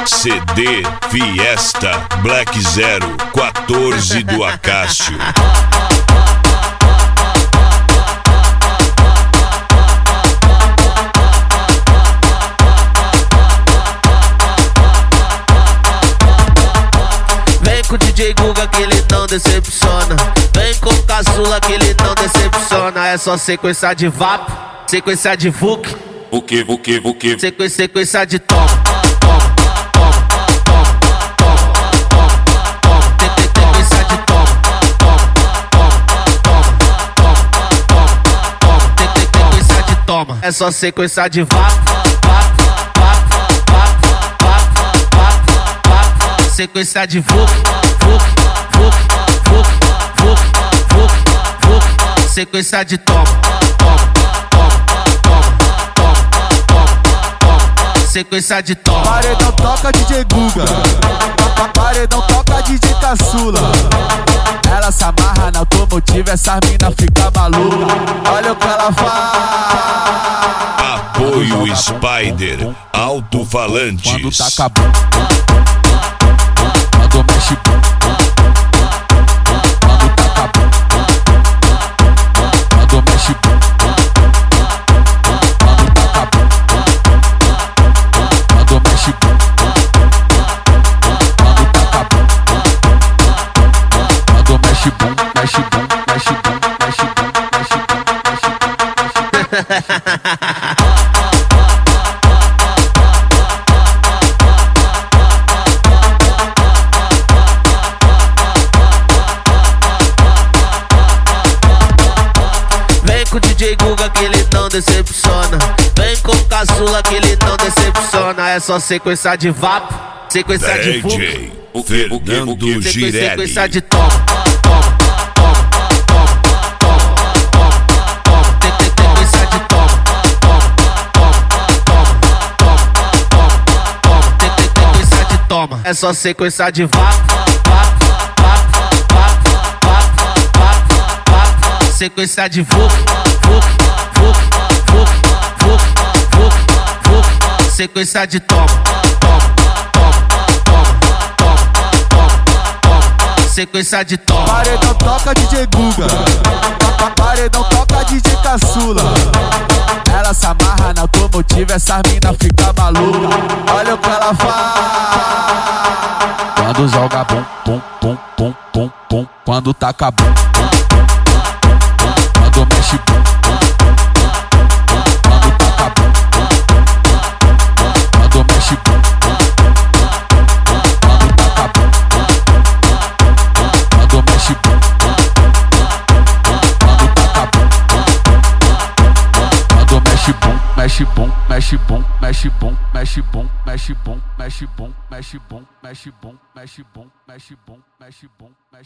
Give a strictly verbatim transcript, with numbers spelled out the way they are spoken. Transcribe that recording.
C D Fiesta Black zero quatorze do Acácio. Vem com o D J Guga que ele não decepciona. Vem com o Caçula que ele não decepciona. É só sequência de vapo, sequência de vuc, Vuque, vuque, vuque. sequência, sequência de toma, toma, toma, toma, toma, toma, toma, sequência de toma, toma, toma, toma, toma, toma, toma, sequência de toma. É só sequência de vapo, vapo, vapo, vapo, vapo, vapo, vapo, sequência de vuc, vuc, vuc, vuc, vuc, vuc, vuc, sequência de toma, toma, toma, toma, toma, toma, toma, sequência de toma. Paredão toca D J Guga, paredão toca D J Caçula. Ela se amarra na automotiva, essas mina fica maluca. Olha o que ela faz. Apoio Spider Alto-Falantes. Quando taca bum, quando mexe bum, quando taca bum, quando mexe bum, quando taca bum, quando mexe bum, quando taca bum, quando mexe bum, mexe bum, mexe bum, mexe bum, mexe bum, mexe bum. Vem com o D J Guga que ele não decepciona. Vem com o Caçula que ele não decepciona. É só sequência de vapo, sequência de vuc, D J Fernando sequência, Girelli. sequência de toma, toma, toma, toma, toma, toma, toma, sequência de toma, toma, toma, toma, toma, toma, toma, sequência de toma. É só sequência de vapo, vapo, vapo, vapo, vapo, vapo, vapo, sequência de vuc, vuc, vuc, vuc, vuc, vuc, vuc, sequência de toma, toma, toma, toma, toma, toma, toma, sequência de toma. Paredão toca D J Guga, paredão toca D J Caçula. Ela se amarra na automotiva, essas mina fica maluca. Olha o que ela faz. Quando joga bum, pum, pum, pum, pum, pum. Quando taca bum, pum, pum, pum, pum, pum. Quando mexe bum, pum, pum, pum, pum, pum. Quando taca bum, pum, pum, pum, pum, pum. Quando mexe bum, pum, pum, pum, pum, pum. Quando taca bum, pum, pum, pum, pum, pum. Quando mexe bum, pum, pum, pum, pum, pum. Quando taca bum, pum, pum, pum, pum, pum. Quando mexe bum, mexe bum, mexe bum, mexe bum, mexe bum, mexe bum, mexe bum, mexe bum, mexe bum, mexe bum, mexe bum, mexe bum, mexe